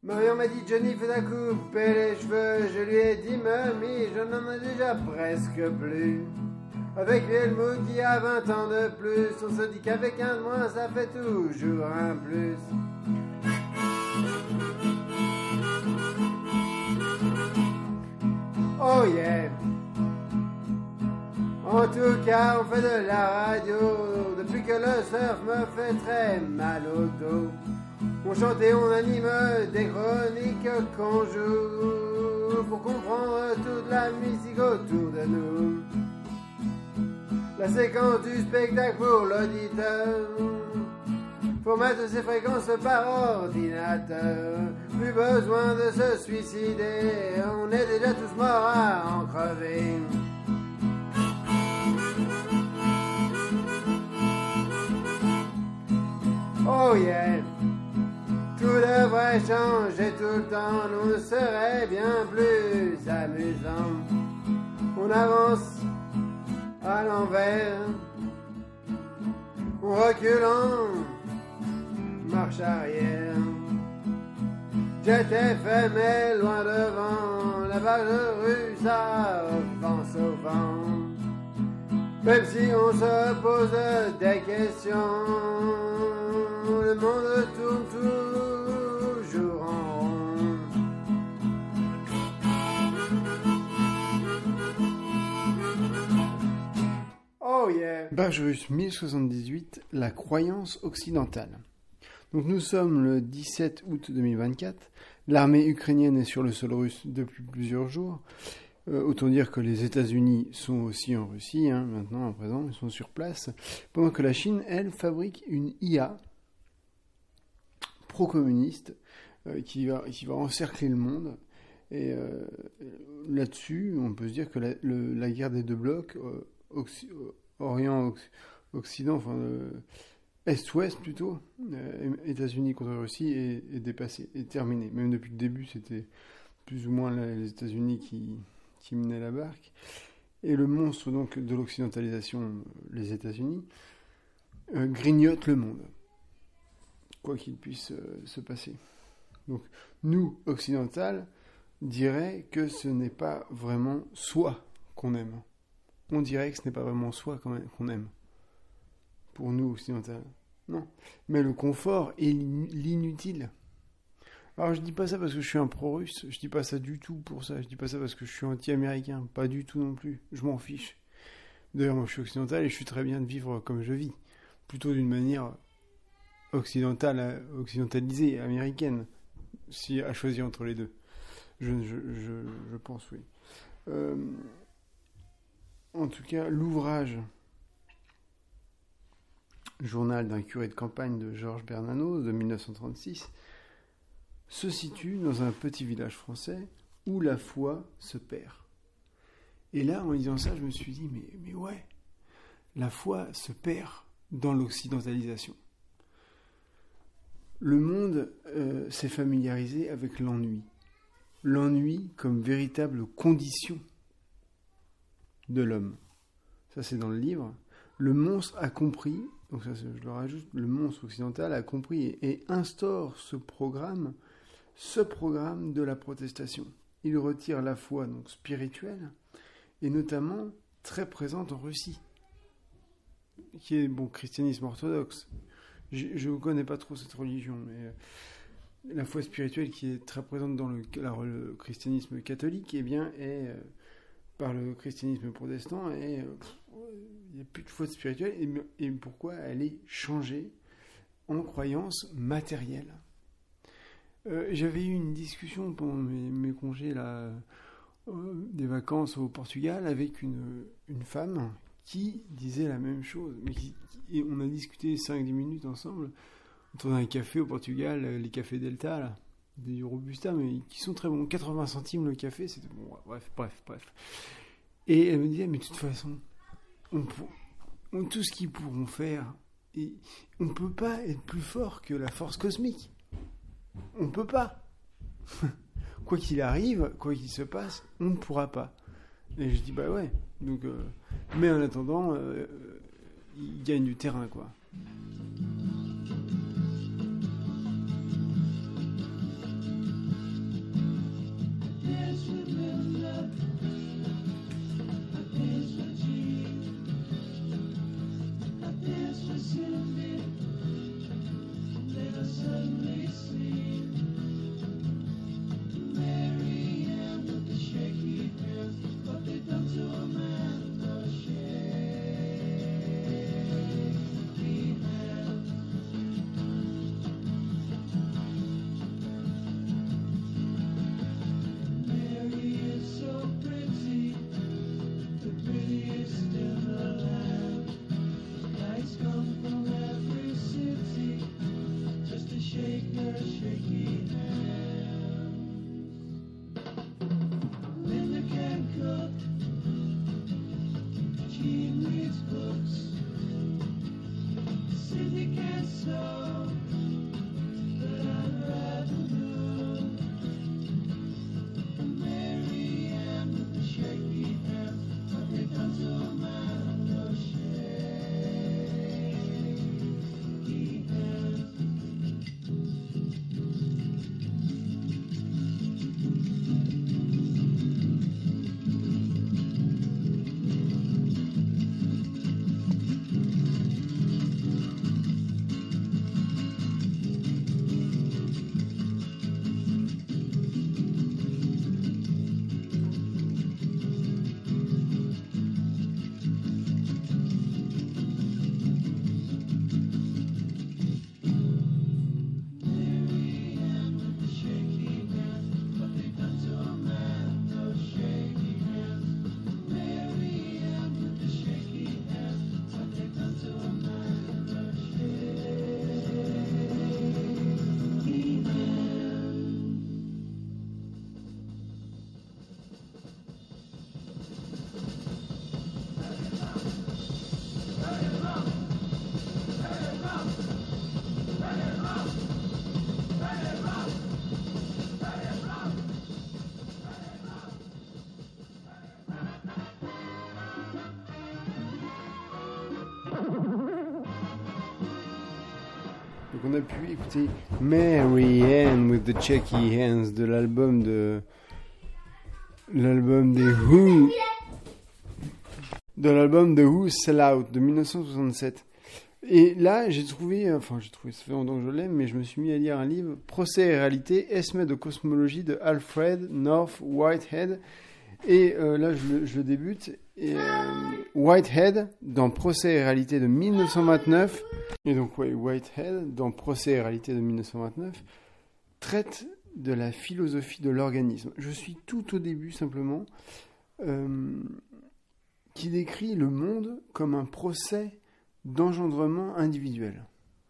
Marion m'a dit Johnny faut à couper les cheveux. Je lui ai dit mamie, je n'en ai déjà presque plus. Avec Helmut qui a 20 ans de plus, on se dit qu'avec un de moins ça fait toujours un plus. Oh yeah. En tout cas on fait de la radio depuis que le surf me fait très mal au dos. On chante et on anime des chroniques qu'on joue pour comprendre toute la musique autour de nous. La séquence du spectacle pour l'auditeur, faut mettre ses fréquences par ordinateur. Plus besoin de se suicider, on est déjà tous morts à en crever. Oh yeah. Tout devrait changer tout le temps, nous serait bien plus amusant. On avance à l'envers, on recule en marche arrière. Jet FM est loin devant, la vague russe avance au vent. Même si on se pose des questions, le monde tourne toujours en rond. Oh yeah. Page russe 1078, la croyance occidentale. Donc nous sommes le 17 août 2024, l'armée ukrainienne est sur le sol russe depuis plusieurs jours. Autant dire que les États-Unis sont aussi en Russie, maintenant, à présent, ils sont sur place, pendant que la Chine, elle, fabrique une IA pro-communiste qui va encercler le monde. Et là-dessus, on peut se dire que la guerre des deux blocs, Orient-Occident, enfin Est-Ouest plutôt, États-Unis contre Russie, est dépassée, est terminée. Même depuis le début, c'était plus ou moins les États-Unis qui menait la barque, et le monstre donc de l'occidentalisation, les États-Unis, grignote le monde, quoi qu'il puisse se passer. Donc nous, occidentales, diraient que ce n'est pas vraiment soi qu'on aime. On dirait que ce n'est pas vraiment soi qu'on aime. Pour nous, occidentales. Non. Mais le confort est l'inutile. Alors je dis pas ça parce que je suis un pro-russe, je dis pas ça du tout pour ça, je dis pas ça parce que je suis anti-américain, pas du tout non plus, je m'en fiche. D'ailleurs moi je suis occidental et je suis très bien de vivre comme je vis, plutôt d'une manière occidentalisée, américaine, si à choisir entre les deux. Je pense, oui. En tout cas, l'ouvrage Journal d'un curé de campagne de Georges Bernanos de 1936 se situe dans un petit village français où la foi se perd. Et là, en lisant ça, je me suis dit, mais ouais, la foi se perd dans l'occidentalisation. Le monde s'est familiarisé avec l'ennui. L'ennui comme véritable condition de l'homme. Ça, c'est dans le livre. Le monstre a compris, donc ça, je le rajoute, le monstre occidental a compris et instaure ce programme de la protestation. Il retire la foi donc spirituelle, et notamment très présente en Russie, qui est christianisme orthodoxe. Je ne connais pas trop cette religion, mais la foi spirituelle qui est très présente dans le christianisme catholique, eh bien, est par le christianisme protestant, et il n'y a plus de foi spirituelle, et pourquoi elle est changée en croyance matérielle. J'avais eu une discussion pendant mes congés là, des vacances au Portugal avec une femme qui disait la même chose. Et on a discuté 5-10 minutes ensemble autour d'un café au Portugal, les cafés Delta, là, des Robusta, mais qui sont très bons. 80 centimes le café, c'était bon. Bref. Et elle me disait, mais de toute façon, tout ce qu'ils pourront faire, et on ne peut pas être plus fort que la force cosmique. On ne peut pas. Quoi qu'il arrive, quoi qu'il se passe, on ne pourra pas. Et je dis, bah ouais. Donc, mais en attendant, il gagne du terrain, quoi. on a pu écouter Mary Ann with the Cheeky Hands de l'album des Who, de l'album The Who Sell Out de 1967. Et là, ça fait longtemps que je l'aime, mais je me suis mis à lire un livre, Procès et réalité, Esmé de cosmologie de Alfred North Whitehead. Et là, je le débute. Et, Whitehead, dans Procès et réalité de 1929, et donc Whitehead, dans Procès et réalité de 1929, traite de la philosophie de l'organisme. Je suis tout au début, simplement, qui décrit le monde comme un procès d'engendrement individuel,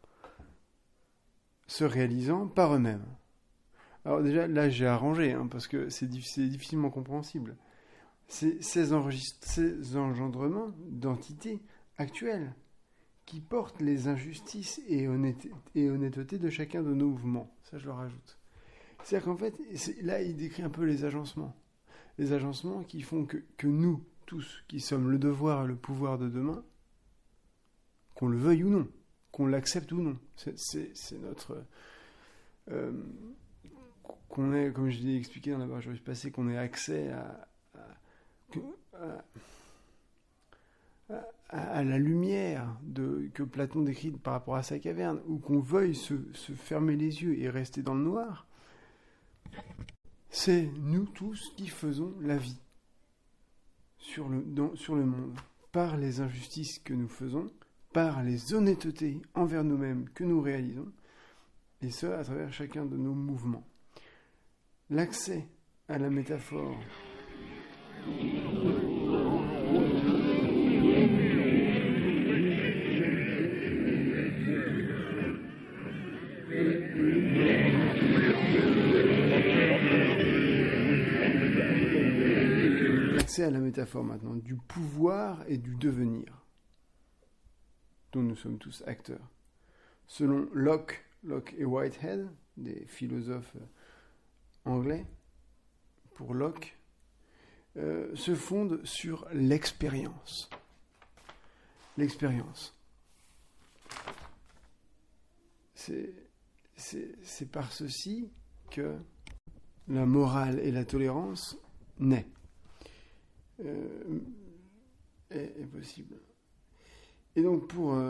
se réalisant par eux-mêmes. Alors déjà, là, j'ai arrangé, parce que c'est difficilement compréhensible. C'est ces engendrements d'entités actuelles qui portent les injustices et honnêteté de chacun de nos mouvements. Ça, je le rajoute. C'est-à-dire qu'en fait, là, il décrit un peu les agencements. Les agencements qui font que nous, tous, qui sommes le devoir et le pouvoir de demain, qu'on le veuille ou non, qu'on l'accepte ou non, c'est notre... qu'on ait, comme je l'ai expliqué dans la barre passée, qu'on ait accès à la lumière que Platon décrit par rapport à sa caverne, ou qu'on veuille se fermer les yeux et rester dans le noir, c'est nous tous qui faisons la vie sur le monde, par les injustices que nous faisons, par les honnêtetés envers nous-mêmes que nous réalisons, et ce, à travers chacun de nos mouvements. L'accès à la métaphore maintenant du pouvoir et du devenir dont nous sommes tous acteurs. Selon Locke et Whitehead, des philosophes anglais, pour Locke, se fonde sur l'expérience. L'expérience. C'est par ceci que la morale et la tolérance naît. Est possible. Et donc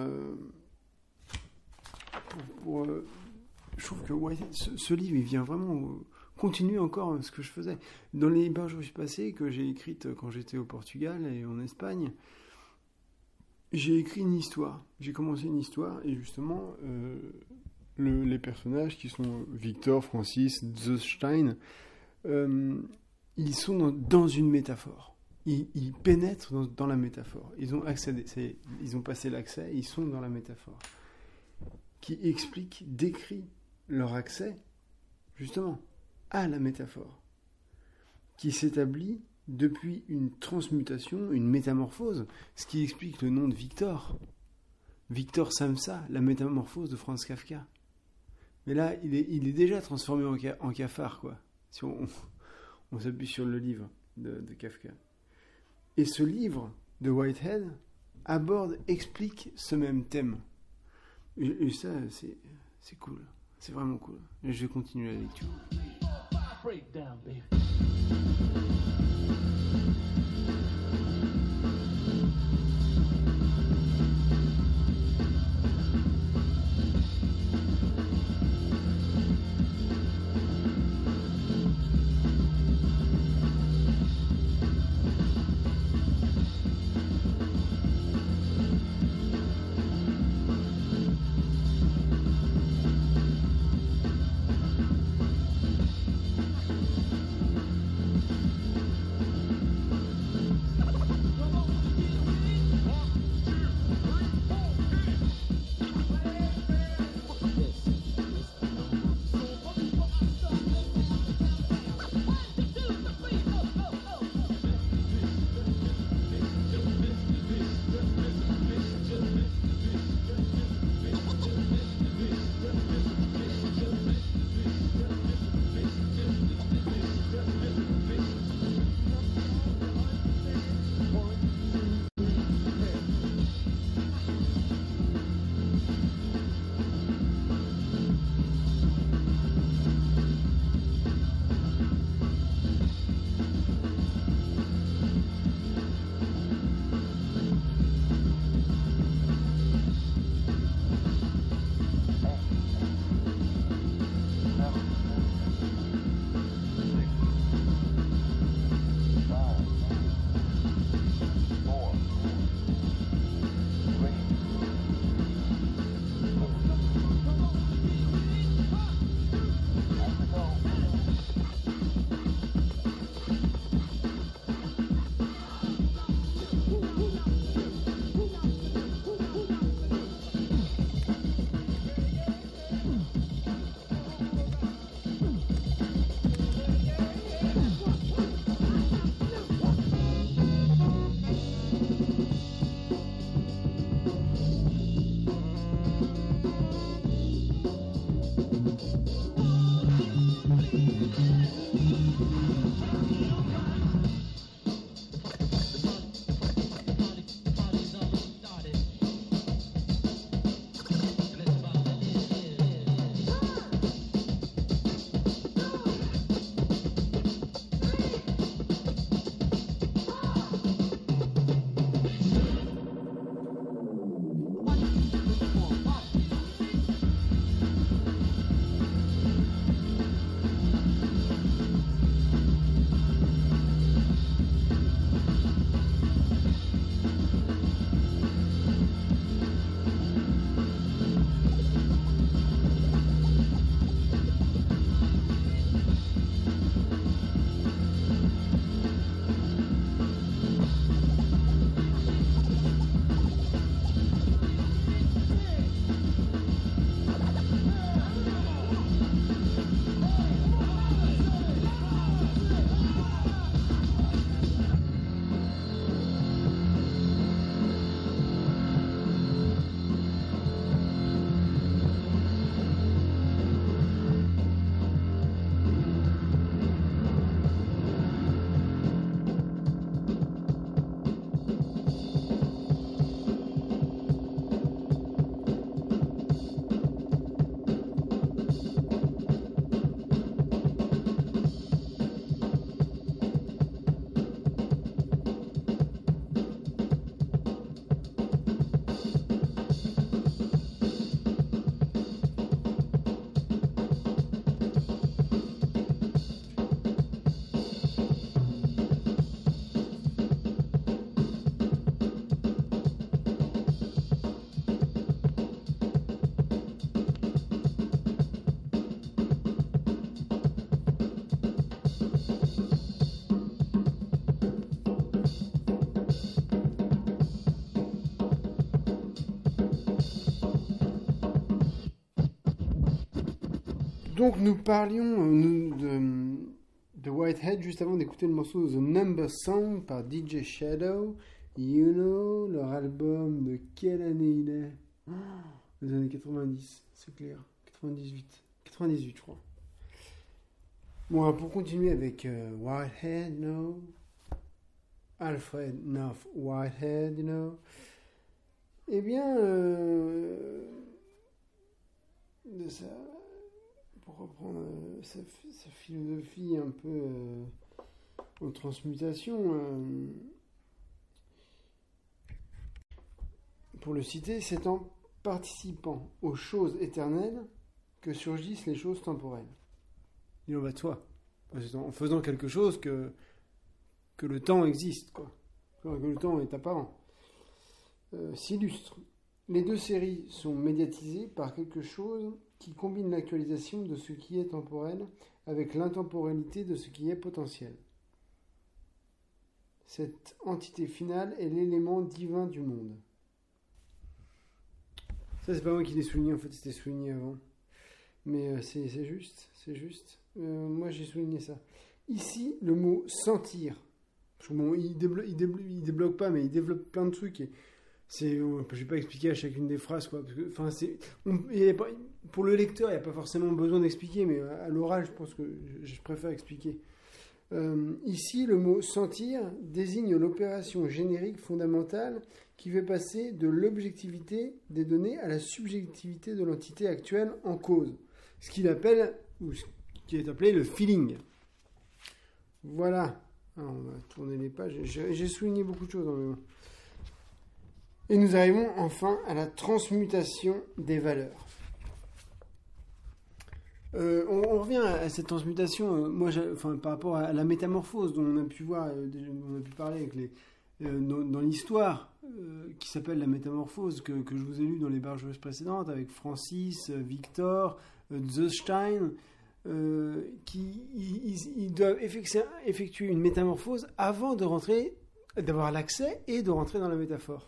je trouve que ce livre, il vient vraiment continuer encore ce que je faisais. Dans les barges passées que j'ai écrites quand j'étais au Portugal et en Espagne, j'ai écrit une histoire. J'ai commencé une histoire et justement, les personnages qui sont Victor, Francis, Zeus-Stein, ils sont dans une métaphore. Ils pénètrent dans la métaphore. Ils ont passé l'accès, ils sont dans la métaphore. Qui décrit leur accès, justement, à la métaphore. Qui s'établit depuis une transmutation, une métamorphose, ce qui explique le nom de Victor. Victor Samsa, la métamorphose de Franz Kafka. Mais là, il est déjà transformé en cafard, quoi. Si on s'appuie sur le livre de Kafka. Et ce livre de Whitehead explique ce même thème. Et ça, c'est cool. C'est vraiment cool. Et je vais continuer la lecture. Breakdown, baby. Donc nous parlions de Whitehead juste avant d'écouter le morceau The Number Song par DJ Shadow. You know, leur album de quelle année il est? Les années 90, c'est clair. 98 je crois. Bon, alors pour continuer avec Whitehead, no. Alfred Knopf Whitehead, you know. Eh bien, de ça, pour reprendre sa philosophie un peu en transmutation, pour le citer, c'est en participant aux choses éternelles que surgissent les choses temporelles. Il en va de soi. C'est en faisant quelque chose que le temps existe, quoi. Que le temps est apparent. S'illustre. Les deux séries sont médiatisées par quelque chose qui combine l'actualisation de ce qui est temporel avec l'intemporalité de ce qui est potentiel. Cette entité finale est l'élément divin du monde. Ça, c'est pas moi qui l'ai souligné, en fait, c'était souligné avant. Mais c'est juste. Moi, j'ai souligné ça. Ici, le mot sentir. Bon, il débloque pas, mais il développe plein de trucs. Et je vais pas expliquer à chacune des phrases, quoi. Parce que, pour le lecteur, il n'y a pas forcément besoin d'expliquer, mais à l'oral, je pense que je préfère expliquer. Ici, le mot sentir désigne l'opération générique fondamentale qui fait passer de l'objectivité des données à la subjectivité de l'entité actuelle en cause. Ce qu'il appelle, ou ce qui est appelé le feeling. Voilà. Alors, on va tourner les pages. J'ai souligné beaucoup de choses dans le moment. Et nous arrivons enfin à la transmutation des valeurs. On revient à cette transmutation, par rapport à la métamorphose dont on a pu voir, on a pu parler avec dans l'histoire qui s'appelle la métamorphose que je vous ai lu dans les barges précédentes avec Francis, Victor, Zeus-Stein, ils doivent effectuer une métamorphose avant d'avoir l'accès et de rentrer dans la métaphore.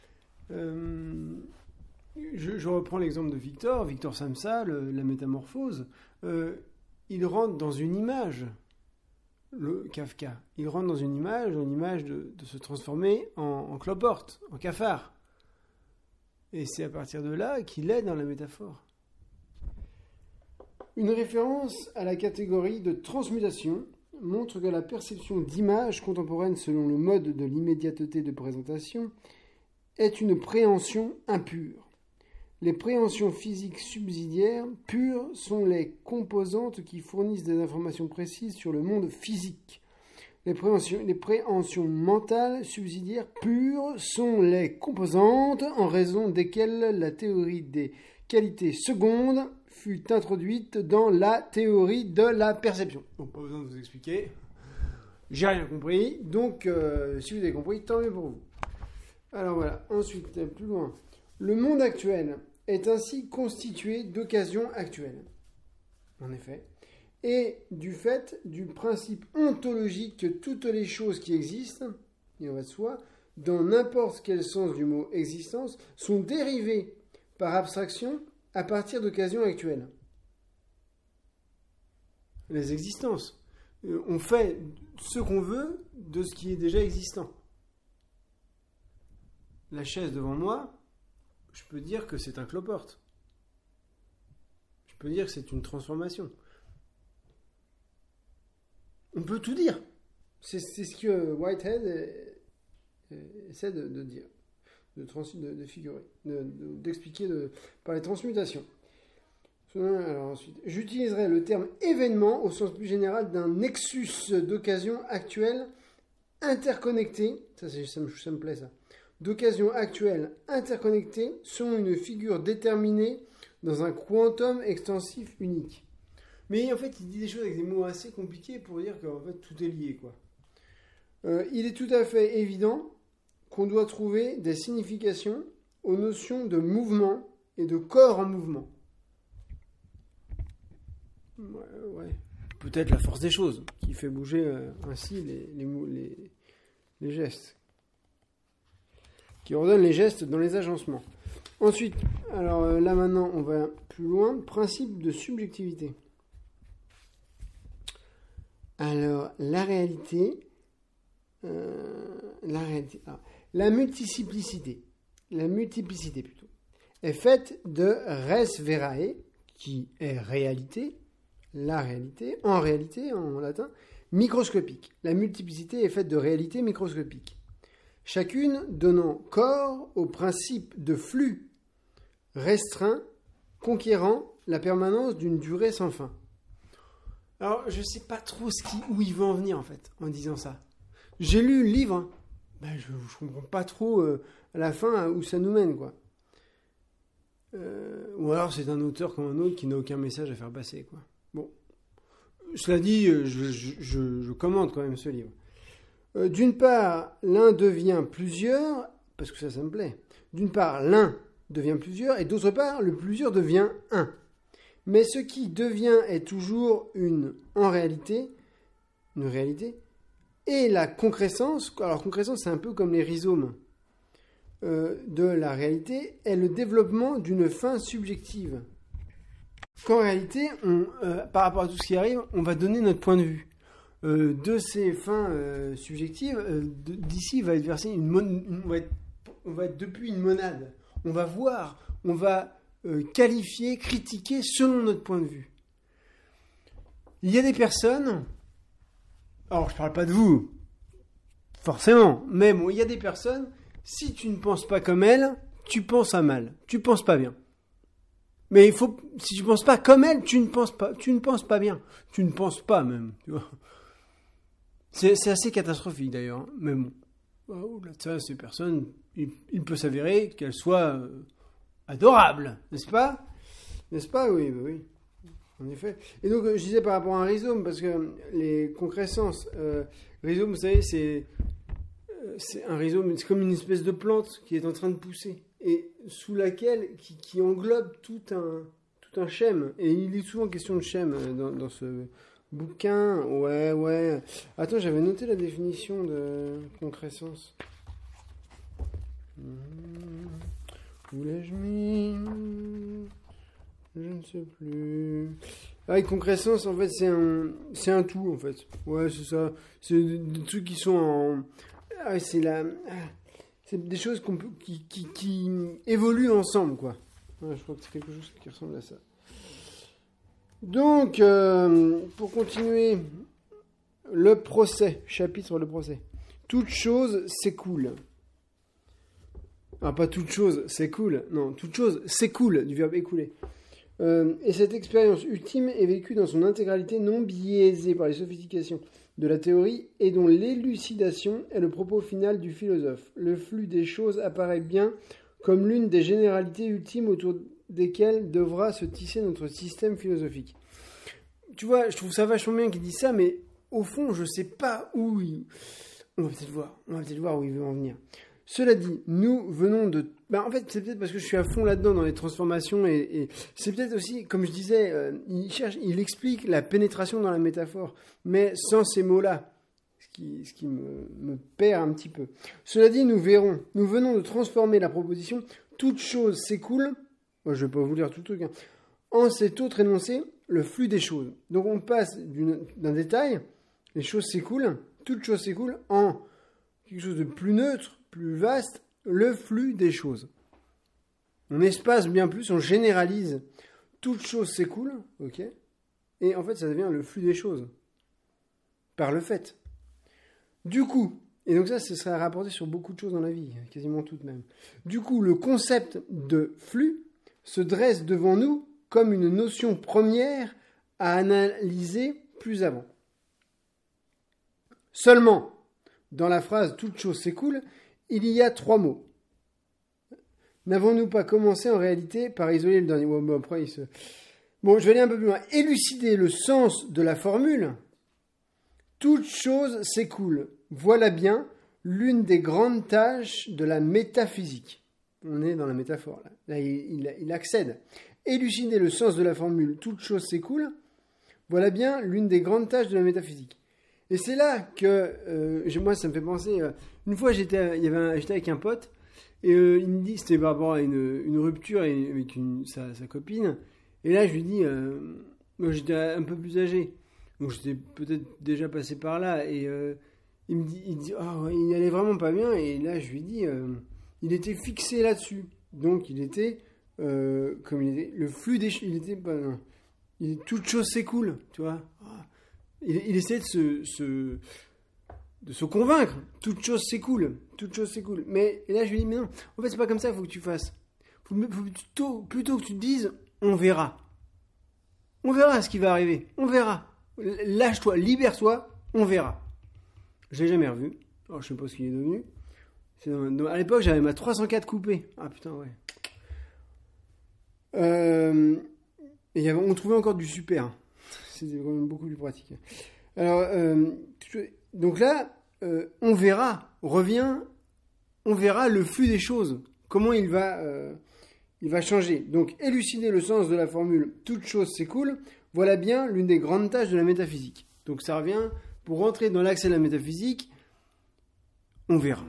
Je reprends l'exemple de Victor Samsa, la métamorphose. Il rentre dans une image, le Kafka. Il rentre dans une image de se transformer en cloporte, en cafard. Et c'est à partir de là qu'il est dans la métaphore. Une référence à la catégorie de transmutation montre que la perception d'images contemporaines selon le mode de l'immédiateté de présentation est une préhension impure. Les préhensions physiques subsidiaires pures sont les composantes qui fournissent des informations précises sur le monde physique. Les préhensions mentales subsidiaires pures sont les composantes en raison desquelles la théorie des qualités secondes fut introduite dans la théorie de la perception. Donc pas besoin de vous expliquer, j'ai rien compris, donc si vous avez compris, tant mieux pour vous. Alors voilà, ensuite, plus loin. Le monde actuel est ainsi constitué d'occasions actuelles, en effet, et du fait du principe ontologique que toutes les choses qui existent, il en va de soi, dans n'importe quel sens du mot existence, sont dérivées par abstraction à partir d'occasions actuelles. Les existences. On fait ce qu'on veut de ce qui est déjà existant. La chaise devant moi, je peux dire que c'est un cloporte. Je peux dire que c'est une transformation. On peut tout dire. C'est ce que Whitehead essaie de dire, de figurer, d'expliquer par les transmutations. Alors ensuite, j'utiliserai le terme événement au sens plus général d'un nexus d'occasions actuelles interconnectées. Ça me plaît ça. D'occasions actuelles interconnectées sont une figure déterminée dans un quantum extensif unique. Mais en fait, il dit des choses avec des mots assez compliqués pour dire qu'en fait, tout est lié, quoi. Il est tout à fait évident qu'on doit trouver des significations aux notions de mouvement et de corps en mouvement. Ouais. Peut-être la force des choses qui fait bouger ainsi les gestes. Qui ordonne les gestes dans les agencements. Ensuite, alors là maintenant on va plus loin, principe de subjectivité. Alors la multiplicité plutôt, est faite de res verae, qui est réalité, la réalité, en latin, microscopique. La multiplicité est faite de réalités microscopiques. Chacune donnant corps au principe de flux restreint, conquérant la permanence d'une durée sans fin. Alors, je ne sais pas trop où il veut en venir, en fait, en disant ça. J'ai lu le livre, je ne comprends pas trop à la fin où ça nous mène, quoi. Ou alors c'est un auteur comme un autre qui n'a aucun message à faire passer, quoi. Bon, cela dit, je commente quand même ce livre. D'une part, l'un devient plusieurs, parce que ça me plaît. D'une part, l'un devient plusieurs, et d'autre part, le plusieurs devient un. Mais ce qui devient est toujours une réalité, et la concrescence, alors concrescence c'est un peu comme les rhizomes de la réalité, est le développement d'une fin subjective. Qu'en réalité, par rapport à tout ce qui arrive, on va donner notre point de vue. De ces fins subjectives, d'ici va être versé on va être depuis une monade. On va voir, on va qualifier, critiquer selon notre point de vue. Il y a des personnes, alors je parle pas de vous, forcément, mais bon, il y a des personnes, si tu ne penses pas comme elles, tu penses à mal, tu penses pas bien. Mais si tu penses pas comme elles, tu ne penses pas bien, tu ne penses pas même, tu vois. C'est assez catastrophique d'ailleurs, hein. Mais bon, au-delà de ça, ces personnes, il peut s'avérer qu'elles soient adorables, n'est-ce pas ? N'est-ce pas ? Oui, en effet. Et donc, je disais par rapport à un rhizome, parce que les concrescences, rhizome, vous savez, c'est un rhizome, c'est comme une espèce de plante qui est en train de pousser, et sous laquelle, qui englobe tout un schème. Et il est souvent question de schème dans ce bouquin. Ouais. Attends, j'avais noté la définition de concrescence. Où l'ai-je mis ? Je ne sais plus. Concrescence, en fait, c'est un tout, en fait. Ouais, c'est ça. C'est des trucs qui sont en... c'est des choses qui évoluent ensemble, quoi. Ouais, je crois que c'est quelque chose qui ressemble à ça. Donc, pour continuer, le procès, chapitre le procès. Toute chose s'écoule. Ah, pas toute chose s'écoule, non, toute chose s'écoule, du verbe écouler. Et cette expérience ultime est vécue dans son intégralité non biaisée par les sophistications de la théorie et dont l'élucidation est le propos final du philosophe. Le flux des choses apparaît bien comme l'une des généralités ultimes autour desquelles devra se tisser notre système philosophique. Tu vois, je trouve ça vachement bien qu'il dise ça, mais au fond, je sais pas où il... On va peut-être voir où il veut en venir. Cela dit, nous venons de... en fait, c'est peut-être parce que je suis à fond là-dedans dans les transformations et c'est peut-être aussi, comme je disais, il explique la pénétration dans la métaphore, mais sans ces mots-là, ce qui me perd un petit peu. Cela dit, nous verrons, nous venons de transformer la proposition « toute chose s'écoule », moi je ne vais pas vous lire tout le truc, en cet autre énoncé, le flux des choses. Donc on passe d'un détail, les choses s'écoulent, toute chose s'écoule, en quelque chose de plus neutre, plus vaste, le flux des choses. On espace bien plus, on généralise. Toute chose s'écoule, ok, et en fait ça devient le flux des choses. Par le fait. Du coup, et donc ça, ce serait rapporté sur beaucoup de choses dans la vie, quasiment toutes même. Du coup, le concept de flux se dresse devant nous comme une notion première à analyser plus avant. Seulement, dans la phrase « toute chose s'écoule », il y a 3 mots. N'avons-nous pas commencé en réalité par isoler le dernier mot ? Bon, je vais aller un peu plus loin. Élucider le sens de la formule « toute chose s'écoule ». Voilà bien l'une des grandes tâches de la métaphysique. On est dans la métaphore, là. Là, il accède. Élucider le sens de la formule « toute chose s'écoule ». Voilà bien l'une des grandes tâches de la métaphysique. Et c'est là que, moi, ça me fait penser... une fois, j'étais avec un pote, et il me dit, c'était par rapport à une rupture avec sa copine, et là, je lui dis, moi, j'étais un peu plus âgé, donc j'étais peut-être déjà passé par là, et il dit, oh, il allait vraiment pas bien, et là, je lui dis, il était fixé là-dessus, donc il était, comme il était, le flux des... il était pas... toute chose s'écoule, tu vois. Il essaie de se convaincre. Toute chose s'écoule. Mais et là, je lui dis, mais non, en fait, c'est pas comme ça, il faut que tu fasses. Faut plutôt que tu te dises, on verra. On verra ce qui va arriver. On verra. Lâche-toi, libère-toi, on verra. Je l'ai jamais revu. Alors, je sais pas ce qu'il est devenu. À l'époque, j'avais ma 304 coupée. Ah putain, ouais. Et on trouvait encore du super. C'était quand même beaucoup plus pratique. Alors, donc là, on verra le flux des choses, comment il va changer. Donc, élucider le sens de la formule « toute chose s'écoule », voilà bien l'une des grandes tâches de la métaphysique. Donc, ça revient, pour rentrer dans l'accès de la métaphysique, on verra.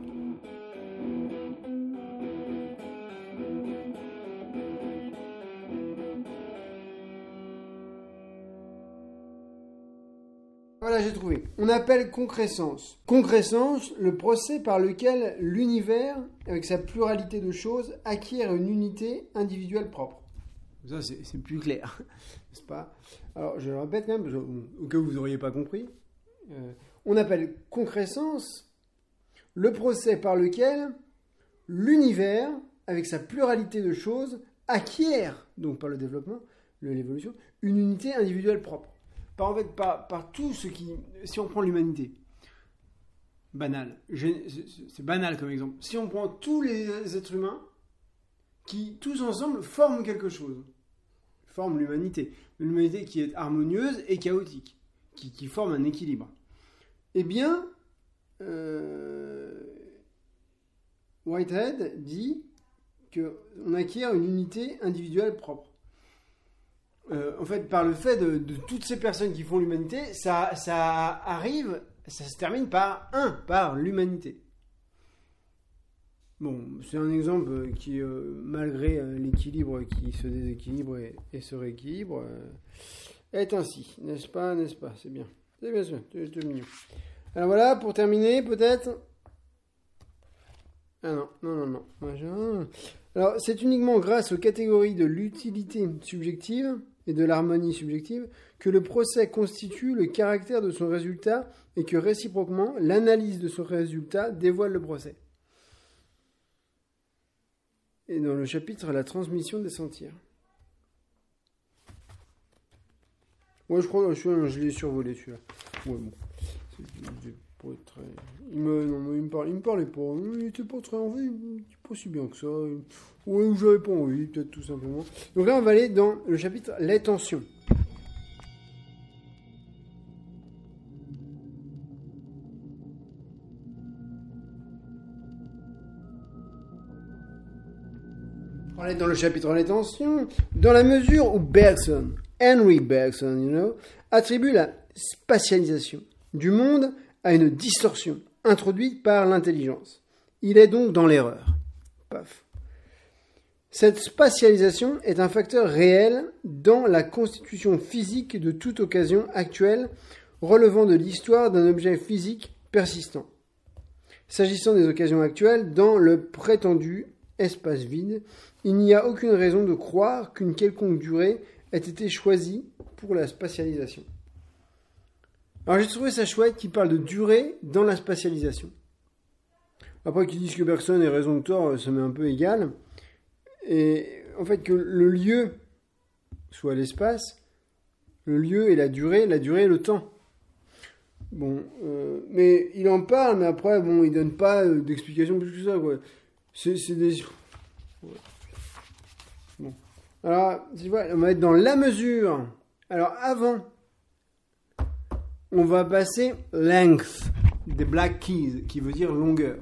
Voilà, j'ai trouvé. On appelle concrescence. Concrescence, le procès par lequel l'univers, avec sa pluralité de choses, acquiert une unité individuelle propre. Ça, c'est plus clair, n'est-ce pas ? Alors, je le répète quand même, au cas où vous n'auriez pas compris. On appelle concrescence le procès par lequel l'univers, avec sa pluralité de choses, acquiert, donc par le développement, l'évolution, une unité individuelle propre. Par tout ce qui... Si on prend l'humanité, banal, c'est banal comme exemple. Si on prend tous les êtres humains qui, tous ensemble, forment quelque chose, forment l'humanité. L'humanité qui est harmonieuse et chaotique, qui forme un équilibre. Eh bien, Whitehead dit qu'on acquiert une unité individuelle propre. En fait, par le fait de toutes ces personnes qui font l'humanité, ça arrive, ça se termine par l'humanité. Bon, c'est un exemple qui, malgré l'équilibre qui se déséquilibre et se rééquilibre, est ainsi, n'est-ce pas, c'est bien. C'est bien sûr, c'est mignon. Alors voilà, pour terminer, peut-être... Ah non. Alors, c'est uniquement grâce aux catégories de l'utilité subjective et de l'harmonie subjective, que le procès constitue le caractère de son résultat et que réciproquement, l'analyse de son résultat dévoile le procès. Et dans le chapitre « La transmission des sentiers ». Ouais, je crois que je l'ai survolé celui-là. Ouais, bon. C'est pas très... Il me parlait pas. Il était pas très envie. Il était pas si bien que ça. Ouais, j'avais pas envie, peut-être tout simplement. Donc là, on va aller dans le chapitre « Les tensions ». On est dans le chapitre « Les tensions ». Dans la mesure où Bergson, Henry Bergson, attribue la spatialisation du monde à une distorsion introduite par l'intelligence. Il est donc dans l'erreur. Paf. Cette spatialisation est un facteur réel dans la constitution physique de toute occasion actuelle relevant de l'histoire d'un objet physique persistant. S'agissant des occasions actuelles, dans le prétendu espace vide, il n'y a aucune raison de croire qu'une quelconque durée ait été choisie pour la spatialisation. Alors j'ai trouvé ça chouette qu'il parle de durée dans la spatialisation. Après qu'ils disent que Bergson ait raison ou tort, ça m'est un peu égal. Et en fait que le lieu soit l'espace, le lieu et la durée et le temps. Bon, mais il en parle, mais après, bon, il donne pas d'explication plus que ça, quoi. C'est des... Ouais. Bon. Alors, tu vois, on va être dans la mesure. Alors, avant, on va passer length, des black keys, qui veut dire longueur.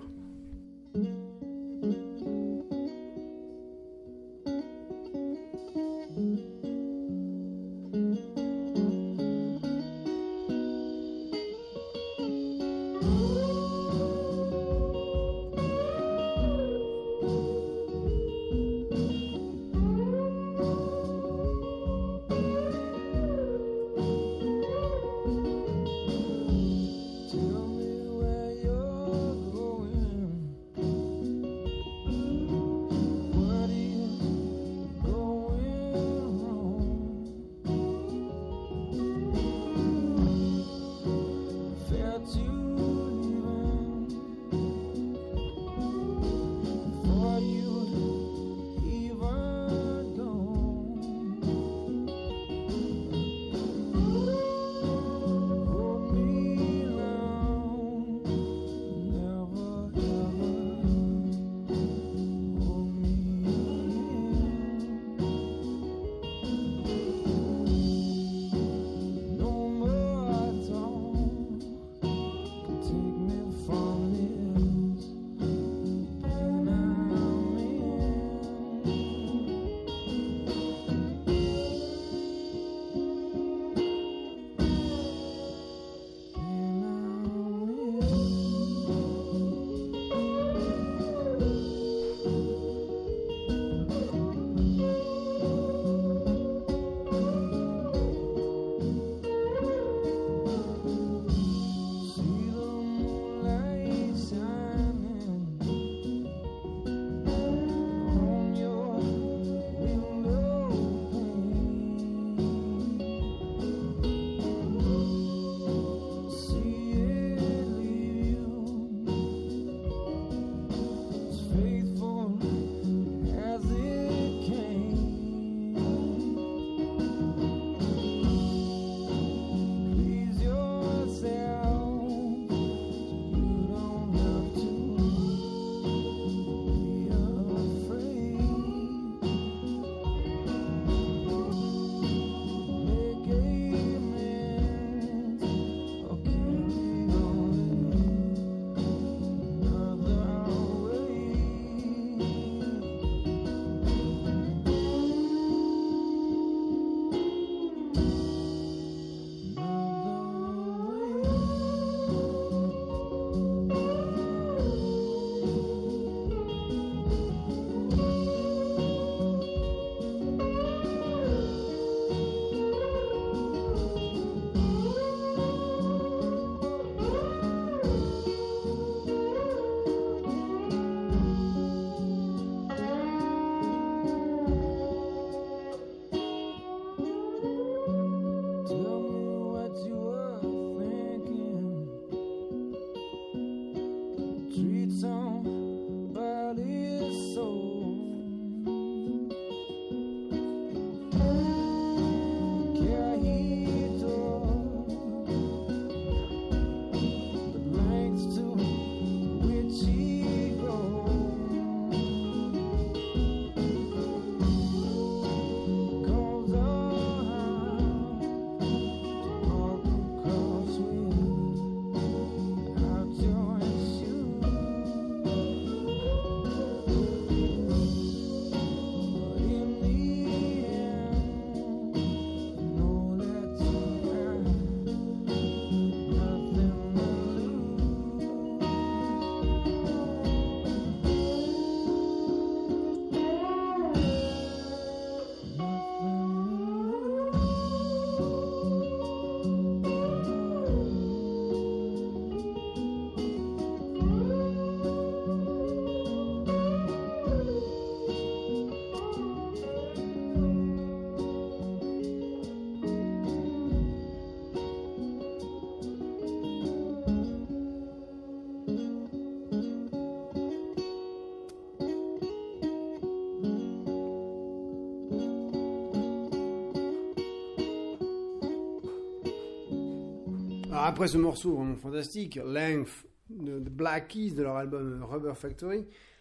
après ce morceau vraiment fantastique, Length, de Black Keys, de leur album Rubber Factory,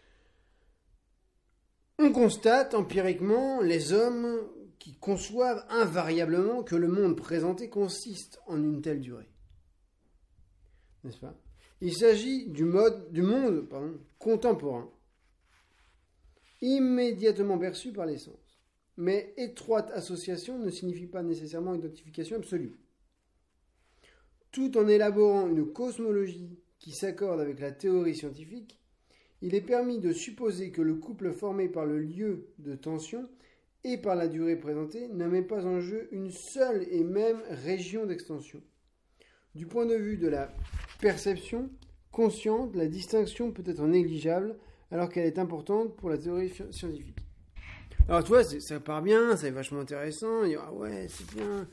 on constate empiriquement les hommes qui conçoivent invariablement que le monde présenté consiste en une telle durée. N'est-ce pas ? Il s'agit du monde contemporain, immédiatement perçu par les sens. Mais étroite association ne signifie pas nécessairement identification absolue. Tout en élaborant une cosmologie qui s'accorde avec la théorie scientifique, il est permis de supposer que le couple formé par le lieu de tension et par la durée présentée ne met pas en jeu une seule et même région d'extension. Du point de vue de la perception consciente, la distinction peut être négligeable alors qu'elle est importante pour la théorie scientifique. Alors tu vois, ça part bien, c'est vachement intéressant, il dit, ah ouais, c'est bien,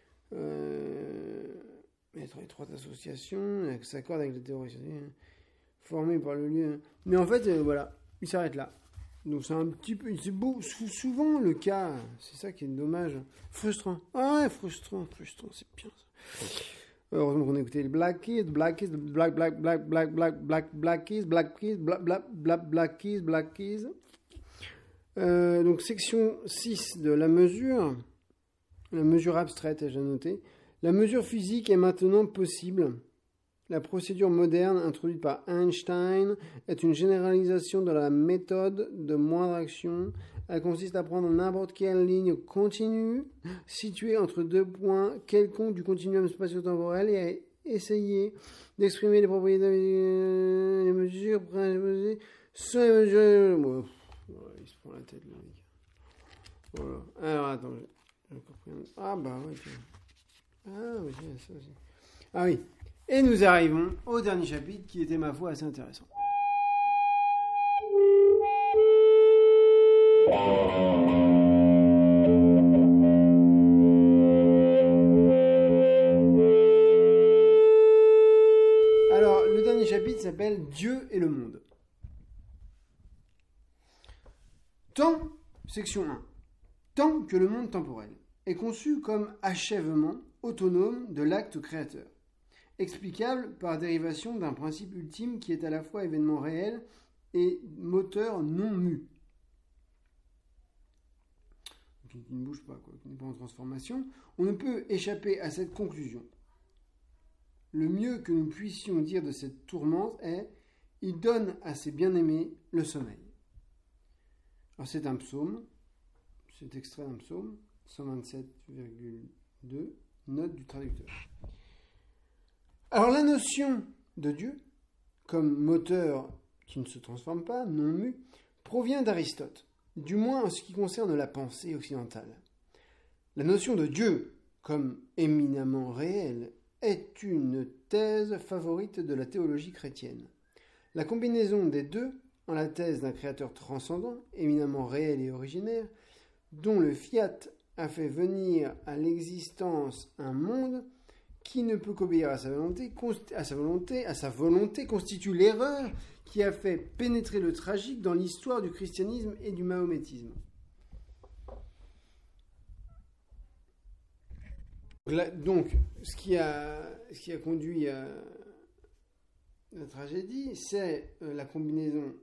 mettre étroite association, ça s'accorde avec la théorie scientifique, formée par le lieu. Mais en fait, voilà, il s'arrête là. Donc c'est un petit peu, c'est souvent le cas, c'est ça qui est dommage, frustrant. Ah ouais, frustrant, c'est bien ça. Heureusement qu'on a écouté les Black Keys, Black Keys. Donc section 6 de la mesure abstraite, j'ai noté. La mesure physique est maintenant possible. La procédure moderne introduite par Einstein est une généralisation de la méthode de moindre action. Elle consiste à prendre n'importe quelle ligne continue située entre deux points quelconques du continuum spatio-temporel et à essayer d'exprimer les propriétés des mesures présentées sur les mesures. Bon, il se prend la tête, le mec. Voilà. Alors, attends. Ah, bah, ouais. Ah, oui, ça aussi. Ah, oui. Et nous arrivons au dernier chapitre qui était, ma foi, assez intéressant. Alors, le dernier chapitre s'appelle Dieu et le monde. Section 1. Tant que le monde temporel est conçu comme achèvement autonome de l'acte créateur, explicable par dérivation d'un principe ultime qui est à la fois événement réel et moteur non mu. Qui ne bouge pas, qui n'est pas en transformation, on ne peut échapper à cette conclusion. Le mieux que nous puissions dire de cette tourmente est « Il donne à ses bien-aimés le sommeil ». Alors c'est un psaume, c'est extrait d'un psaume, 127,2, note du traducteur. Alors la notion de Dieu, comme moteur qui ne se transforme pas, non mu, provient d'Aristote, du moins en ce qui concerne la pensée occidentale. La notion de Dieu, comme éminemment réel, est une thèse favorite de la théologie chrétienne. La combinaison des deux, en la thèse d'un créateur transcendant, éminemment réel et originaire, dont le fiat a fait venir à l'existence un monde qui ne peut qu'obéir à sa volonté, constitue l'erreur qui a fait pénétrer le tragique dans l'histoire du christianisme et du mahométisme. Donc, ce qui a conduit à la tragédie, c'est la combinaison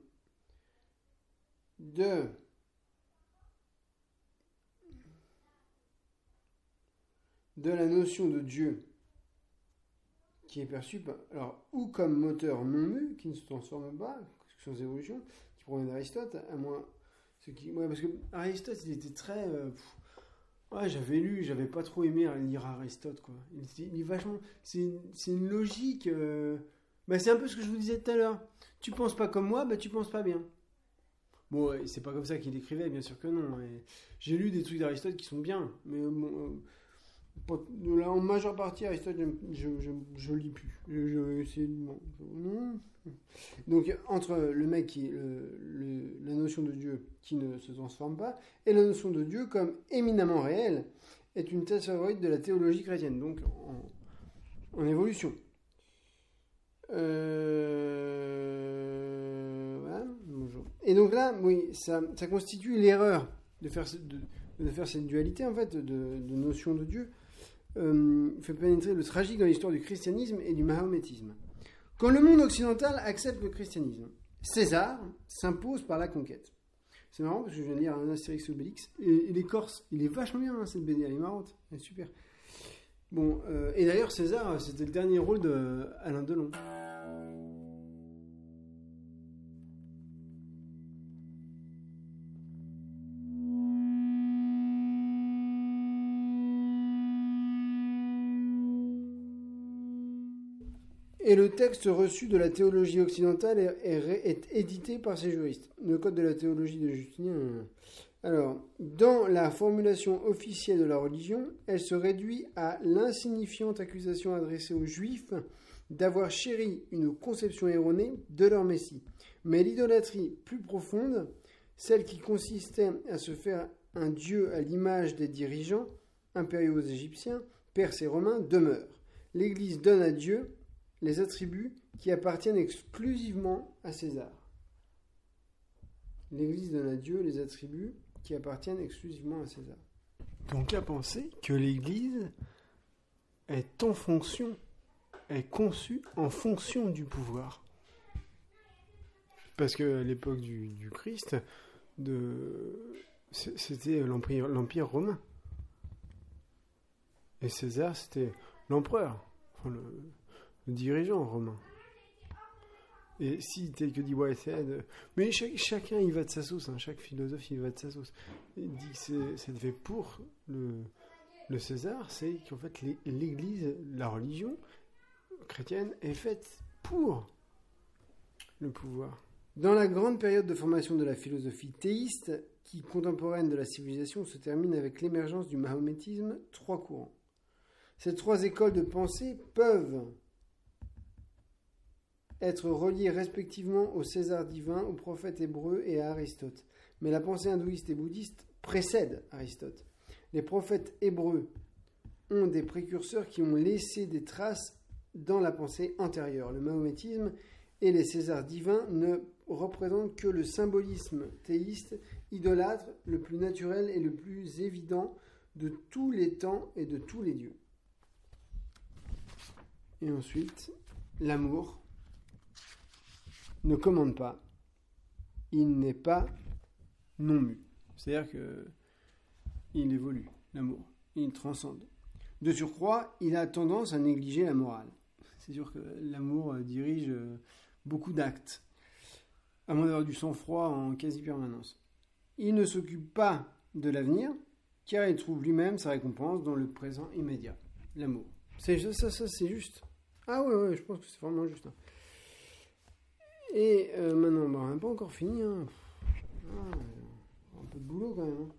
de la notion de Dieu qui est perçue ou comme moteur non mu, qui ne se transforme pas, sans évolution, qui provient d'Aristote, à moins parce que Aristote, il était très j'avais pas trop aimé lire Aristote, quoi. Il est vachement, c'est une logique, c'est un peu ce que je vous disais tout à l'heure. Tu penses pas comme moi, tu penses pas bien. Bon, c'est pas comme ça qu'il écrivait, bien sûr que non. J'ai lu des trucs d'Aristote qui sont bien, mais là, en majeure partie, Aristote, je lis plus. Non. Donc, entre le mec qui la notion de Dieu qui ne se transforme pas et la notion de Dieu comme éminemment réel est une thèse favorite de la théologie chrétienne, donc en évolution. Voilà. Bonjour. Et donc là, oui, ça constitue l'erreur de faire cette dualité, en fait, de notion de Dieu. fait pénétrer le tragique dans l'histoire du christianisme et du mahométisme. Quand le monde occidental accepte le christianisme, César s'impose par la conquête. C'est marrant parce que je viens de lire un Astérix Obélix et l'écorce, il est vachement bien cette BD, elle est marrante, elle est super. Bon, et d'ailleurs César, c'était le dernier rôle d'Alain Delon. Et le texte reçu de la théologie occidentale est édité par ses juristes. Le code de la théologie de Justinien. Alors, dans la formulation officielle de la religion, elle se réduit à l'insignifiante accusation adressée aux Juifs d'avoir chéri une conception erronée de leur Messie. Mais l'idolâtrie plus profonde, celle qui consistait à se faire un dieu à l'image des dirigeants impériaux égyptiens, perses et romains, demeure. L'Église donne à Dieu les attributs qui appartiennent exclusivement à César. L'Église donne à Dieu les attributs qui appartiennent exclusivement à César. Donc à penser que l'Église est conçue en fonction du pouvoir. Parce qu'à l'époque du Christ, c'était l'Empire romain. Et César, c'était l'empereur, enfin le dirigeant romain. Et si, tel que dit Whitehead, mais chacun y va de sa sauce, chaque philosophe y va de sa sauce. Il dit que c'est fait pour le César, c'est qu'en fait l'Église, la religion chrétienne est faite pour le pouvoir. Dans la grande période de formation de la philosophie théiste, qui contemporaine de la civilisation, se termine avec l'émergence du mahométisme, 3 courants. Ces 3 écoles de pensée peuvent être reliés respectivement au César divin, au prophète hébreu et à Aristote. Mais la pensée hindouiste et bouddhiste précède Aristote. Les prophètes hébreux ont des précurseurs qui ont laissé des traces dans la pensée antérieure. Le mahométisme et les Césars divins ne représentent que le symbolisme théiste, idolâtre, le plus naturel et le plus évident de tous les temps et de tous les dieux. Et ensuite, l'amour ne commande pas, il n'est pas non mu. C'est-à-dire qu'il évolue, l'amour, il transcende. De surcroît, il a tendance à négliger la morale. C'est sûr que l'amour dirige beaucoup d'actes, à moins d'avoir du sang-froid en quasi-permanence. Il ne s'occupe pas de l'avenir, car il trouve lui-même sa récompense dans le présent immédiat. L'amour. Ça c'est juste. Ah ouais, je pense que c'est vraiment juste. Et maintenant, on n'a pas encore fini. Un peu de boulot quand même.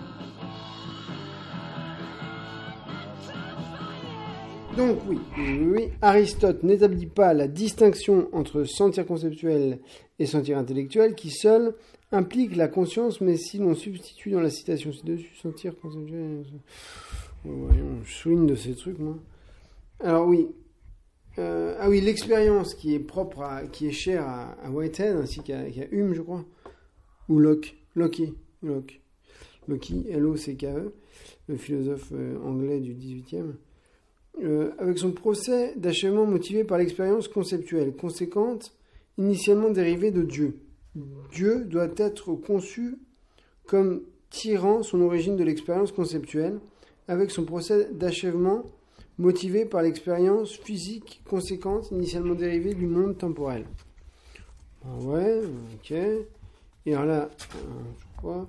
Donc oui, Aristote n'établit pas la distinction entre sentir conceptuel et sentir intellectuel qui seul implique la conscience, mais si l'on substitue dans la citation ci-dessus sentir conceptuel... je souligne de ces trucs, moi. Alors oui, l'expérience qui est qui est chère à Whitehead ainsi qu'à Hume, je crois, ou Locke, Lockee, L-O-C-K-E, le philosophe anglais du XVIIIe, avec son procès d'achèvement motivé par l'expérience conceptuelle, conséquente, initialement dérivée de Dieu. Dieu doit être conçu comme tirant son origine de l'expérience conceptuelle, avec son procès d'achèvement motivé par l'expérience physique conséquente, initialement dérivée du monde temporel. Ouais, ok. Et alors là, je crois...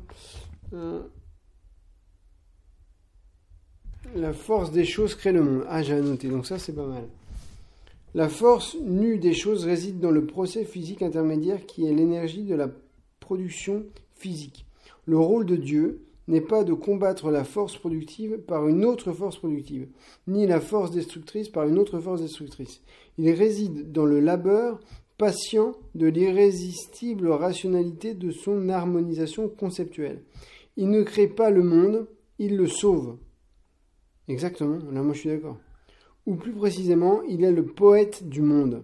la force des choses crée le monde. Ah, j'ai annoté, donc ça c'est pas mal. La force nue des choses réside dans le procès physique intermédiaire qui est l'énergie de la production physique. Le rôle de Dieu n'est pas de combattre la force productive par une autre force productive, ni la force destructrice par une autre force destructrice. Il réside dans le labeur patient de l'irrésistible rationalité de son harmonisation conceptuelle. Il ne crée pas le monde, il le sauve. Exactement, là moi je suis d'accord. Ou plus précisément, il est le poète du monde,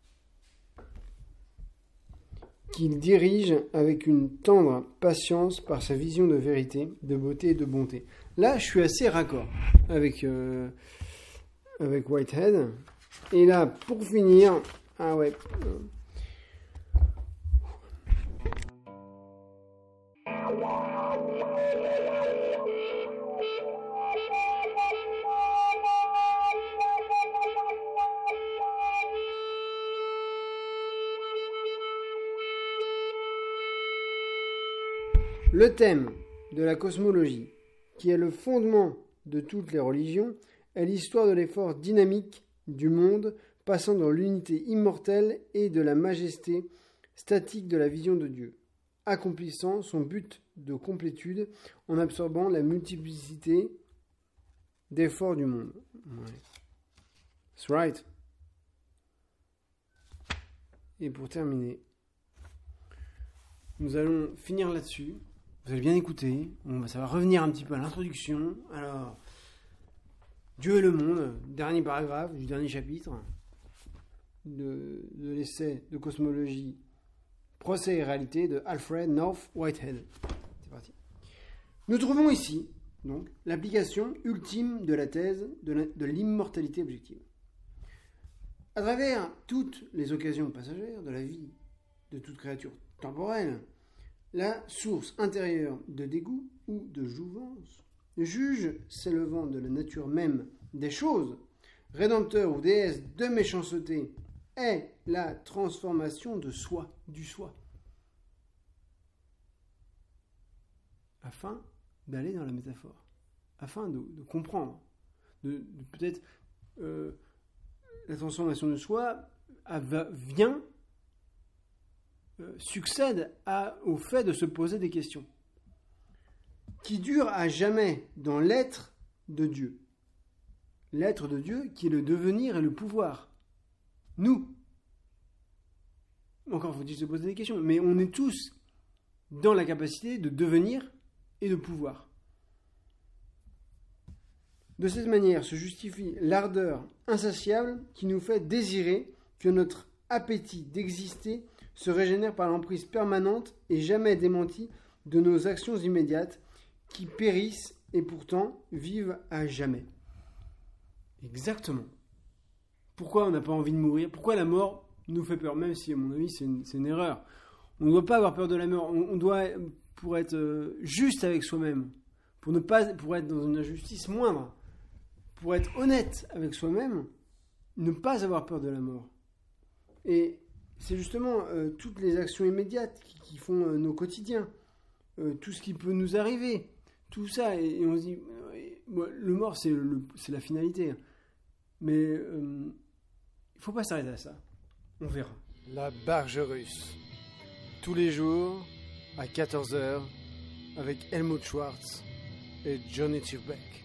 qu'il dirige avec une tendre patience par sa vision de vérité, de beauté et de bonté. Là, je suis assez raccord avec Whitehead. Et là, pour finir, ah ouais. Le thème de la cosmologie, qui est le fondement de toutes les religions, est l'histoire de l'effort dynamique du monde passant dans l'unité immortelle et de la majesté statique de la vision de Dieu, accomplissant son but de complétude en absorbant la multiplicité d'efforts du monde. Ouais. That's right. Et pour terminer, nous allons finir là-dessus. Vous allez bien écouter. Ça va revenir un petit peu à l'introduction. Alors, Dieu et le monde, dernier paragraphe du dernier chapitre de l'essai de cosmologie Procès et réalité de Alfred North Whitehead. C'est parti. Nous trouvons ici, donc, l'application ultime de la thèse de l'immortalité objective. À travers toutes les occasions passagères de la vie de toute créature temporelle, la source intérieure de dégoût ou de jouvence, juge s'élevant de la nature même des choses, rédempteur ou déesse de méchanceté, est la transformation de soi, du soi. Afin d'aller dans la métaphore, afin de comprendre, de peut-être la transformation de soi vient, succède au fait de se poser des questions qui durent à jamais dans l'être de Dieu. L'être de Dieu qui est le devenir et le pouvoir. Nous. Encore faut-il se poser des questions, mais on est tous dans la capacité de devenir et de pouvoir. De cette manière se justifie l'ardeur insatiable qui nous fait désirer que notre appétit d'exister se régénère par l'emprise permanente et jamais démentie de nos actions immédiates qui périssent et pourtant vivent à jamais. Exactement. Pourquoi on n'a pas envie de mourir ? Pourquoi la mort nous fait peur ? Même si, à mon avis, c'est une erreur. On ne doit pas avoir peur de la mort. On doit, pour être juste avec soi-même, pour être dans une injustice moindre, pour être honnête avec soi-même, ne pas avoir peur de la mort. Et c'est justement toutes les actions immédiates qui font nos quotidiens, tout ce qui peut nous arriver, tout ça, et on se dit, le mort c'est la finalité, mais il ne faut pas s'arrêter à ça, on verra. La Barge Russe, tous les jours à 14h avec Helmut Schwartz et Johnny Tufbeck.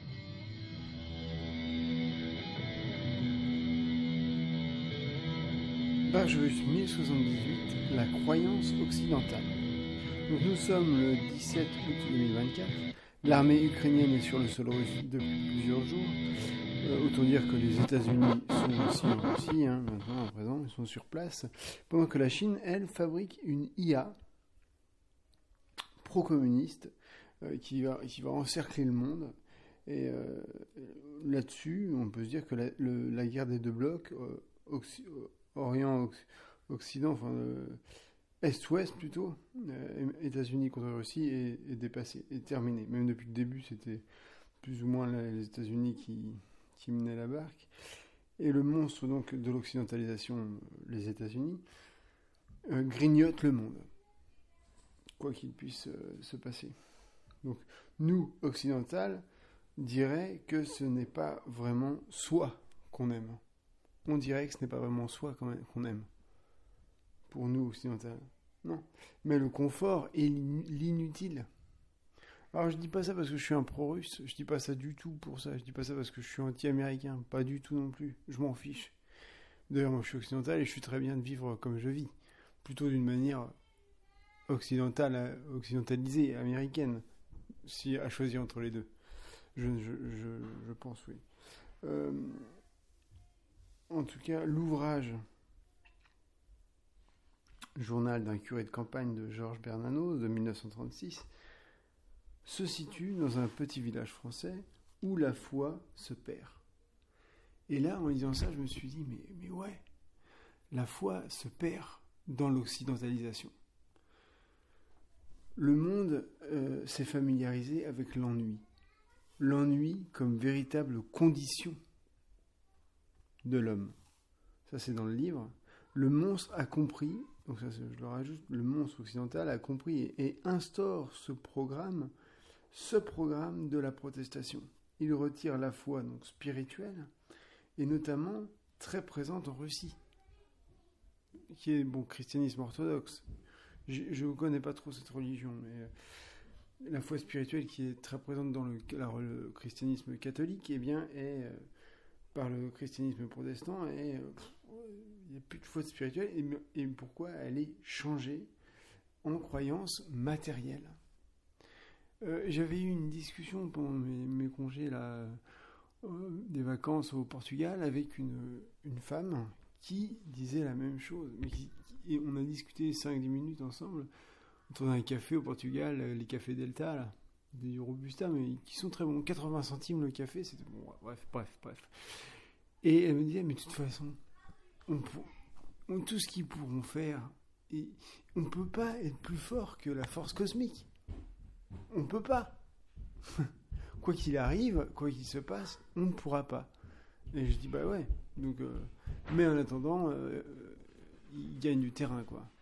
Barge Russe 1078, la croyance occidentale. Donc nous sommes le 17 août 2024. L'armée ukrainienne est sur le sol russe depuis plusieurs jours. Autant dire que les États-Unis sont aussi en Russie, maintenant, à présent, ils sont sur place. Pendant que la Chine, elle, fabrique une IA pro-communiste qui va encercler le monde. Et là-dessus, on peut se dire que la guerre des deux blocs, Orient-Occident, enfin Est-Ouest plutôt, États-Unis contre Russie, est dépassé, est terminé. Même depuis le début, c'était plus ou moins les États-Unis qui menaient la barque. Et le monstre donc de l'occidentalisation, les États-Unis, grignote le monde, quoi qu'il puisse se passer. Donc nous, occidentales, diraient que ce n'est pas vraiment soi qu'on aime. On dirait que ce n'est pas vraiment soi qu'on aime. Pour nous, occidentales. Non. Mais le confort est l'inutile. Alors, je dis pas ça parce que je suis un pro-russe. Je dis pas ça du tout pour ça. Je dis pas ça parce que je suis anti-américain. Pas du tout non plus. Je m'en fiche. D'ailleurs, moi, je suis occidental et je suis très bien de vivre comme je vis. Plutôt d'une manière occidentalisée, américaine. Si à choisir entre les deux. Je pense, oui. En tout cas, l'ouvrage Journal d'un curé de campagne de Georges Bernanos de 1936 se situe dans un petit village français où la foi se perd. Et là, en lisant ça, je me suis dit, mais ouais, la foi se perd dans l'occidentalisation. Le monde s'est familiarisé avec l'ennui. L'ennui comme véritable condition de l'homme. Ça, c'est dans le livre. Le monstre a compris, donc ça, je le rajoute, le monstre occidental a compris et instaure ce programme de la protestation. Il retire la foi donc spirituelle, et notamment très présente en Russie, qui est christianisme orthodoxe. Je ne connais pas trop cette religion, mais la foi spirituelle qui est très présente dans le christianisme catholique, eh bien, est par le christianisme protestant, et il n'y a plus de foi spirituelle, et pourquoi elle est changée en croyance matérielle. J'avais eu une discussion pendant mes congés là, des vacances au Portugal avec une femme qui disait la même chose. Et on a discuté 5-10 minutes ensemble autour d'un café au Portugal, les cafés Delta, là, des Robusta, mais qui sont très bons. 80 centimes le café, c'était bon. Bref. Et elle me disait, mais de toute façon, tout ce qu'ils pourront faire, et on ne peut pas être plus fort que la force cosmique. On ne peut pas. Quoi qu'il arrive, quoi qu'il se passe, on ne pourra pas. Et je dis, bah ouais. Donc, mais en attendant, il gagne du terrain, quoi.